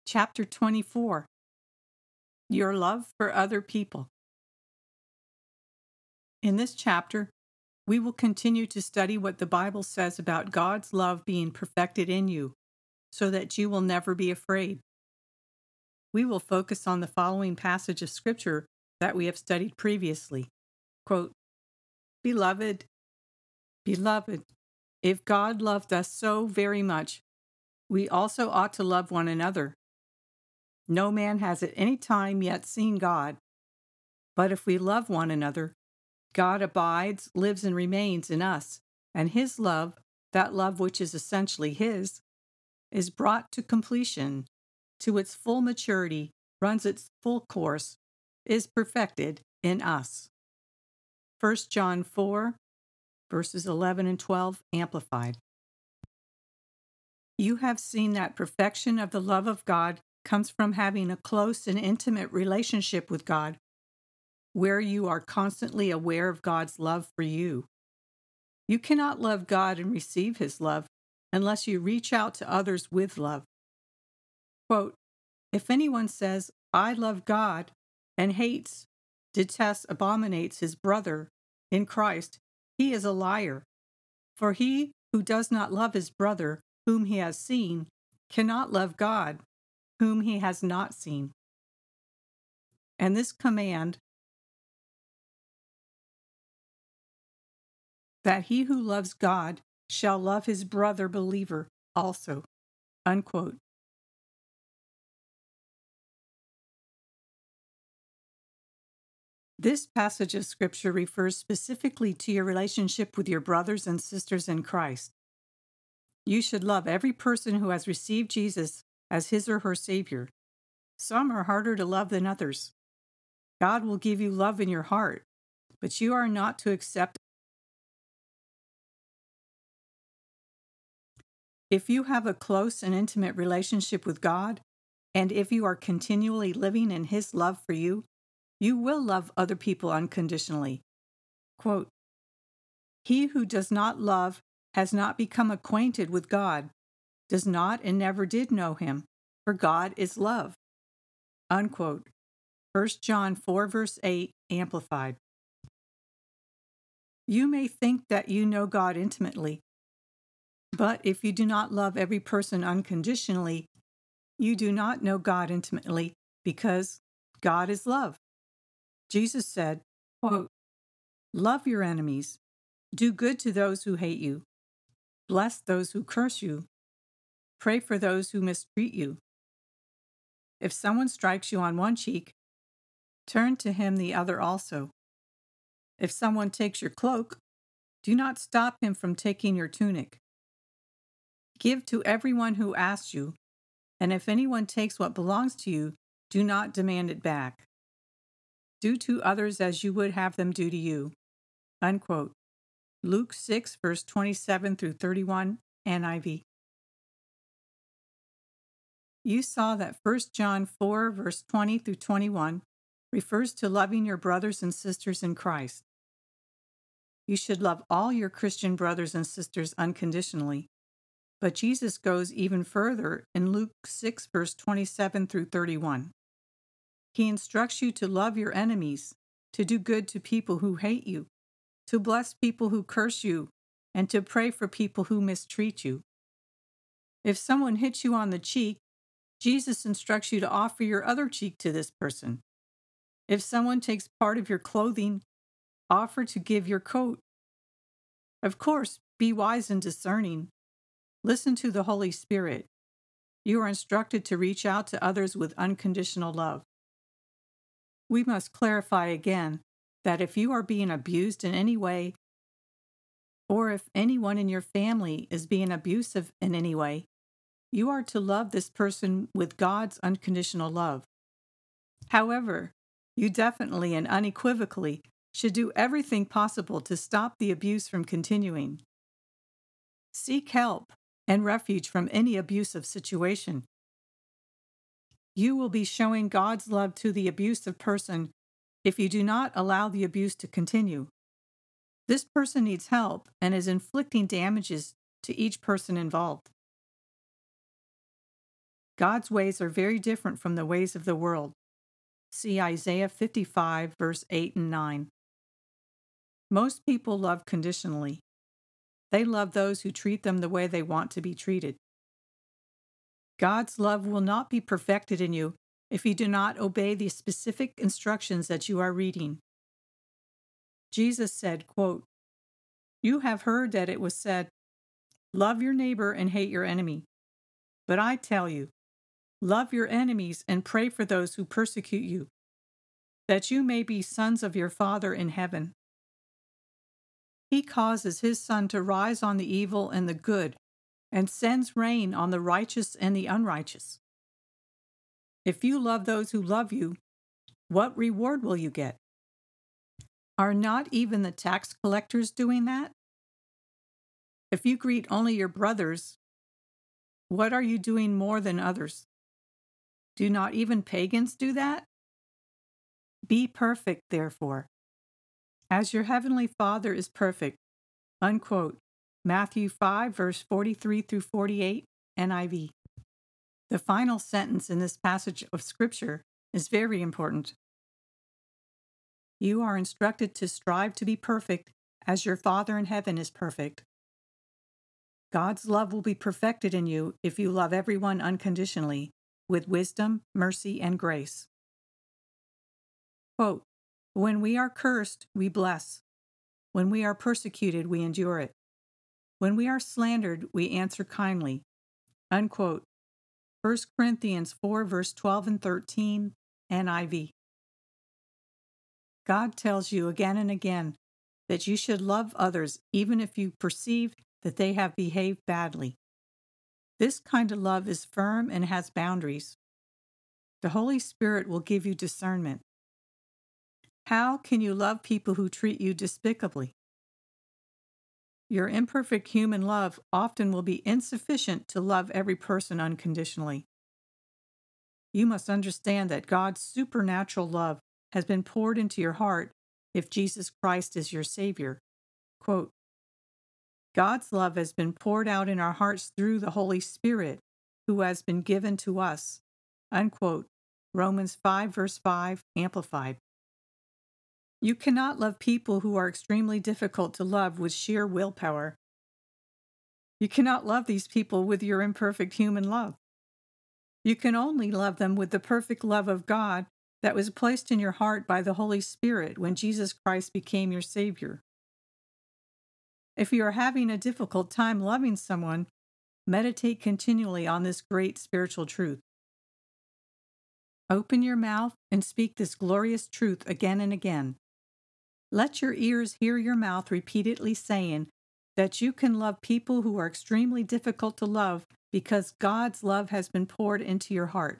Chapter 24. Your Love for Other People. In this chapter, we will continue to study what the Bible says about God's love being perfected in you, so that you will never be afraid. We will focus on the following passage of Scripture that we have studied previously. Quote, Beloved, if God loved us so very much, we also ought to love one another. No man has at any time yet seen God, but if we love one another, God abides, lives, and remains in us, and His love, that love which is essentially His, is brought to completion, to its full maturity, runs its full course, is perfected in us. 1 John 4, verses 11 and 12, Amplified. You have seen that perfection of the love of God comes from having a close and intimate relationship with God, where you are constantly aware of God's love for you. You cannot love God and receive His love unless you reach out to others with love. Quote, if anyone says, I love God, and hates, detests, abominates his brother in Christ, he is a liar. For he who does not love his brother, whom he has seen, cannot love God, whom he has not seen. And this command, that he who loves God shall love his brother believer also. Unquote. This passage of Scripture refers specifically to your relationship with your brothers and sisters in Christ. You should love every person who has received Jesus as his or her Savior. Some are harder to love than others. God will give you love in your heart, but you are not to accept. If you have a close and intimate relationship with God, and if you are continually living in His love for you, you will love other people unconditionally. Quote, he who does not love has not become acquainted with God, does not and never did know Him, for God is love. Unquote. 1 John 4, verse 8, Amplified. You may think that you know God intimately, but if you do not love every person unconditionally, you do not know God intimately, because God is love. Jesus said, quote, love your enemies, do good to those who hate you, bless those who curse you, pray for those who mistreat you. If someone strikes you on one cheek, turn to him the other also. If someone takes your cloak, do not stop him from taking your tunic. Give to everyone who asks you, and if anyone takes what belongs to you, do not demand it back. Do to others as you would have them do to you. Unquote. Luke 6, verse 27 through 31, NIV. You saw that 1 John 4, verse 20 through 21 refers to loving your brothers and sisters in Christ. You should love all your Christian brothers and sisters unconditionally. But Jesus goes even further in Luke 6, verse 27 through 31. He instructs you to love your enemies, to do good to people who hate you, to bless people who curse you, and to pray for people who mistreat you. If someone hits you on the cheek, Jesus instructs you to offer your other cheek to this person. If someone takes part of your clothing, offer to give your coat. Of course, be wise and discerning. Listen to the Holy Spirit. You are instructed to reach out to others with unconditional love. We must clarify again that if you are being abused in any way, or if anyone in your family is being abusive in any way, you are to love this person with God's unconditional love. However, you definitely and unequivocally should do everything possible to stop the abuse from continuing. Seek help and refuge from any abusive situation. You will be showing God's love to the abusive person if you do not allow the abuse to continue. This person needs help and is inflicting damages to each person involved. God's ways are very different from the ways of the world. See Isaiah 55, verse 8 and 9. Most people love conditionally. They love those who treat them the way they want to be treated. God's love will not be perfected in you if you do not obey the specific instructions that you are reading. Jesus said, quote, "You have heard that it was said, 'Love your neighbor and hate your enemy.' But I tell you, love your enemies and pray for those who persecute you, that you may be sons of your Father in heaven. He causes his sun to rise on the evil and the good, and sends rain on the righteous and the unrighteous. If you love those who love you, what reward will you get? Are not even the tax collectors doing that? If you greet only your brothers, what are you doing more than others? Do not even pagans do that? Be perfect, therefore, as your heavenly Father is perfect." Unquote. Matthew 5, verse 43 through 48, NIV. The final sentence in this passage of Scripture is very important. You are instructed to strive to be perfect as your Father in heaven is perfect. God's love will be perfected in you if you love everyone unconditionally, with wisdom, mercy, and grace. Quote, "When we are cursed, we bless. When we are persecuted, we endure it. When we are slandered, we answer kindly." Unquote. 1 Corinthians 4, verse 12 and 13, NIV. God tells you again and again that you should love others even if you perceive that they have behaved badly. This kind of love is firm and has boundaries. The Holy Spirit will give you discernment. How can you love people who treat you despicably? Your imperfect human love often will be insufficient to love every person unconditionally. You must understand that God's supernatural love has been poured into your heart if Jesus Christ is your Savior. Quote, "God's love has been poured out in our hearts through the Holy Spirit, who has been given to us." Unquote. Romans 5, verse 5, Amplified. You cannot love people who are extremely difficult to love with sheer willpower. You cannot love these people with your imperfect human love. You can only love them with the perfect love of God that was placed in your heart by the Holy Spirit when Jesus Christ became your Savior. If you are having a difficult time loving someone, meditate continually on this great spiritual truth. Open your mouth and speak this glorious truth again and again. Let your ears hear your mouth repeatedly saying that you can love people who are extremely difficult to love because God's love has been poured into your heart.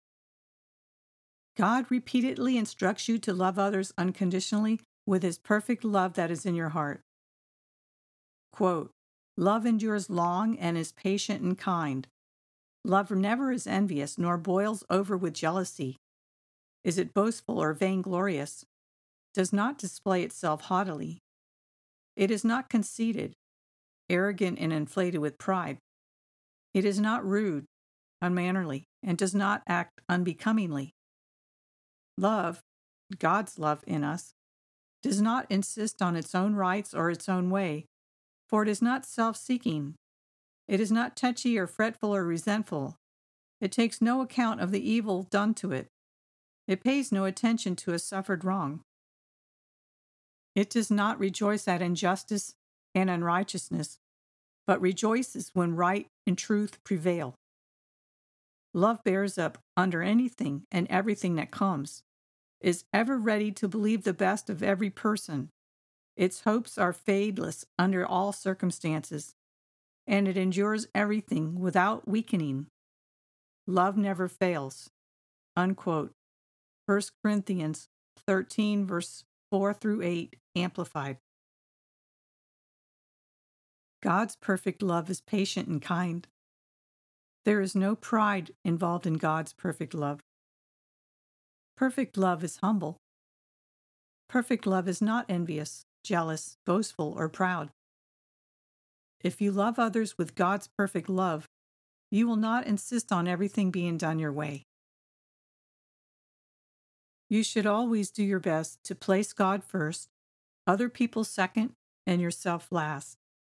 God repeatedly instructs you to love others unconditionally with His perfect love that is in your heart. Quote, "Love endures long and is patient and kind. Love never is envious nor boils over with jealousy. Is it boastful or vainglorious? Does not display itself haughtily. It is not conceited, arrogant and inflated with pride. It is not rude, unmannerly, and does not act unbecomingly. Love, God's love in us, does not insist on its own rights or its own way, for it is not self-seeking. It is not touchy or fretful or resentful. It takes no account of the evil done to it. It pays no attention to a suffered wrong. It does not rejoice at injustice and unrighteousness, but rejoices when right and truth prevail. Love bears up under anything and everything that comes, is ever ready to believe the best of every person. Its hopes are fadeless under all circumstances, and it endures everything without weakening. Love never fails." Unquote. 1 Corinthians 13, verse 4 through 8, Amplified. God's perfect love is patient and kind. There is no pride involved in God's perfect love. Perfect love is humble. Perfect love is not envious, jealous, boastful, or proud. If you love others with God's perfect love, You will not insist on everything being done your way. You should always do your best to place God first, other people second, and yourself last.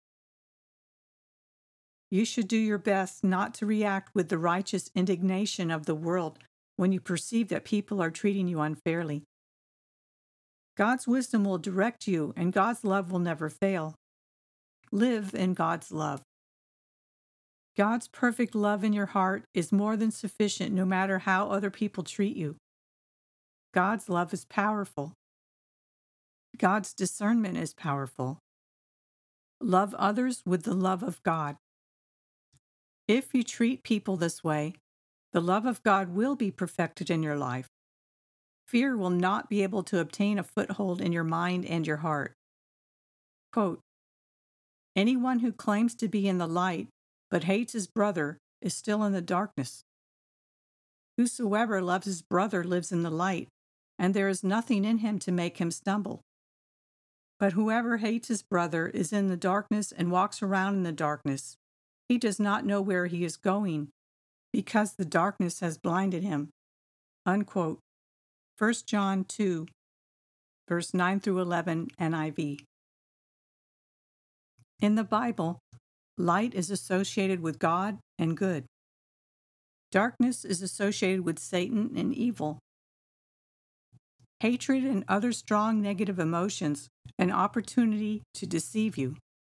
You should do your best not to react with the righteous indignation of the world when you perceive that people are treating you unfairly. God's wisdom will direct you, and God's love will never fail. Live in God's love. God's perfect love in your heart is more than sufficient no matter how other people treat you. God's love is powerful. God's discernment is powerful. Love others with the love of God. If you treat people this way, the love of God will be perfected in your life. Fear will not be able to obtain a foothold in your mind and your heart. Quote, anyone who claims to be in the light but hates his brother is still in the darkness. Whosoever loves his brother lives in the light, and there is nothing in him to make him stumble. But whoever hates his brother is in the darkness and walks around in the darkness. He does not know where he is going, because the darkness has blinded him. Unquote. 1 John 2, verse 9 through 11, NIV. In the Bible, light is associated with God and good. Darkness is associated with Satan and evil. Hatred and other strong negative emotions, an opportunity to deceive you.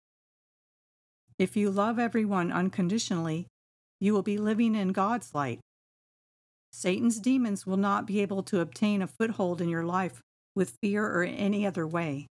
If you love everyone unconditionally, you will be living in God's light. Satan's demons will not be able to obtain a foothold in your life with fear or any other way.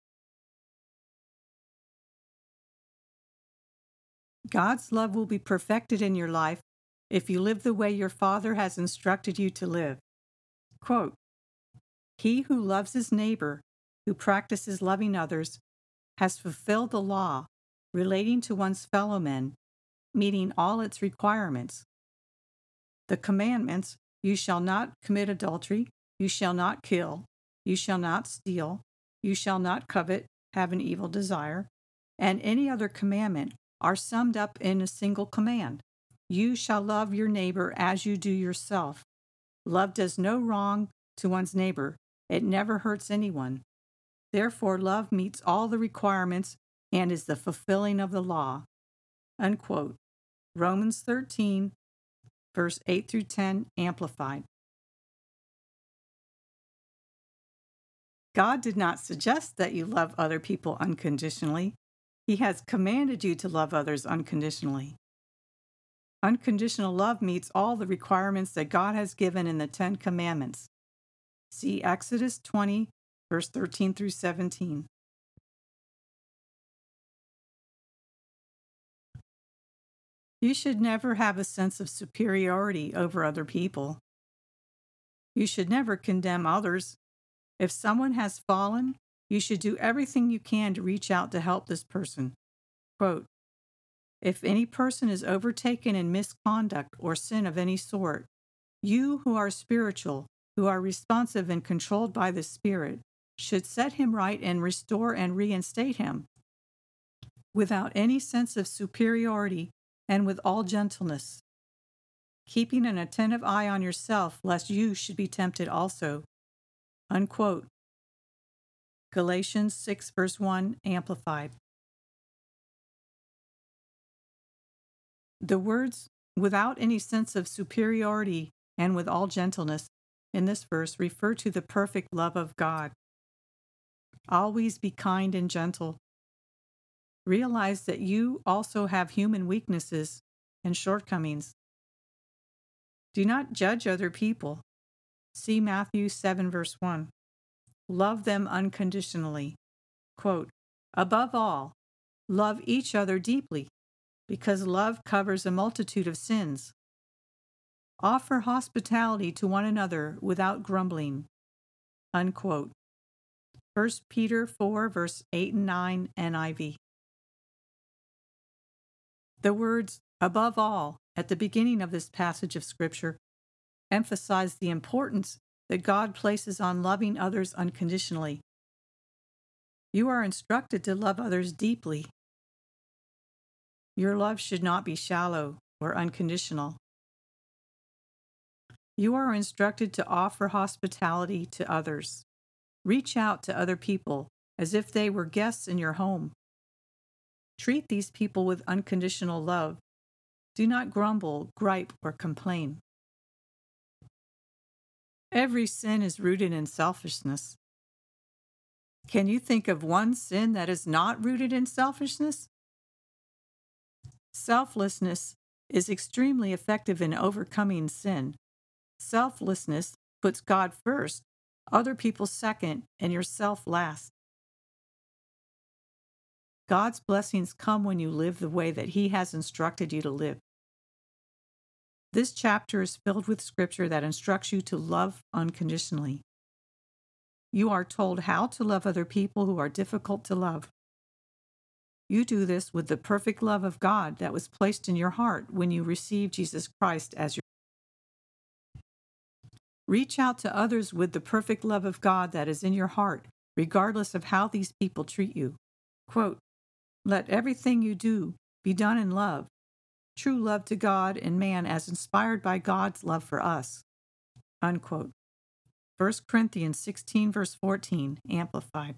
God's love will be perfected in your life if you live the way your Father has instructed you to live. Quote, he who loves his neighbor, who practices loving others, has fulfilled the law relating to one's fellow men, meeting all its requirements. The commandments, you shall not commit adultery, you shall not kill, you shall not steal, you shall not covet, have an evil desire, and any other commandment are summed up in a single command. You shall love your neighbor as you do yourself. Love does no wrong to one's neighbor. It never hurts anyone. Therefore, love meets all the requirements and is the fulfilling of the law. Unquote. Romans 13, verse 8 through 10, Amplified. God did not suggest that you love other people unconditionally. He has commanded you to love others unconditionally. Unconditional love meets all the requirements that God has given in the 10 Commandments. See Exodus 20, verse 13 through 17. You should never have a sense of superiority over other people. You should never condemn others. If someone has fallen, you should do everything you can to reach out to help this person. Quote, if any person is overtaken in misconduct or sin of any sort, you who are spiritual, who are responsive and controlled by the Spirit, should set him right and restore and reinstate him without any sense of superiority and with all gentleness, keeping an attentive eye on yourself lest you should be tempted also. Unquote. Galatians 6, verse 1, Amplified. The words, without any sense of superiority and with all gentleness, in this verse refer to the perfect love of God. Always be kind and gentle. Realize that you also have human weaknesses and shortcomings. Do not judge other people. See Matthew 7, verse 1. Love them unconditionally. Quote, above all, love each other deeply, because love covers a multitude of sins. Offer hospitality to one another without grumbling. Unquote. 1 Peter 4, verse 8 and 9, NIV. The words, above all, at the beginning of this passage of Scripture, emphasize the importance that God places on loving others unconditionally. You are instructed to love others deeply. Your love should not be shallow, or unconditional. You are instructed to offer hospitality to others. Reach out to other people as if they were guests in your home. Treat these people with unconditional love. Do not grumble, gripe, or complain. Every sin is rooted in selfishness. Can you think of one sin that is not rooted in selfishness? Selflessness is extremely effective in overcoming sin. Selflessness puts God first, other people second, and yourself last. God's blessings come when you live the way that He has instructed you to live. This chapter is filled with scripture that instructs you to love unconditionally. You are told how to love other people who are difficult to love. You do this with the perfect love of God that was placed in your heart when you received Jesus Christ as your. Reach out to others with the perfect love of God that is in your heart, regardless of how these people treat you. Quote, "Let everything you do be done in love, true love to God and man as inspired by God's love for us." Unquote. 1 Corinthians 16, verse 14, Amplified.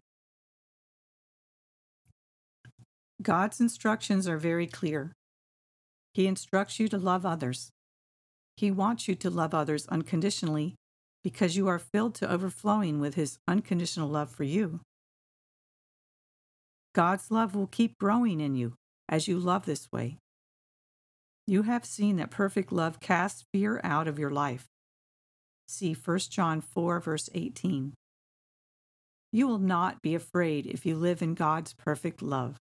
God's instructions are very clear. He instructs you to love others. He wants you to love others unconditionally because you are filled to overflowing with His unconditional love for you. God's love will keep growing in you as you love this way. You have seen that perfect love casts fear out of your life. See 1 John 4, verse 18. You will not be afraid if you live in God's perfect love.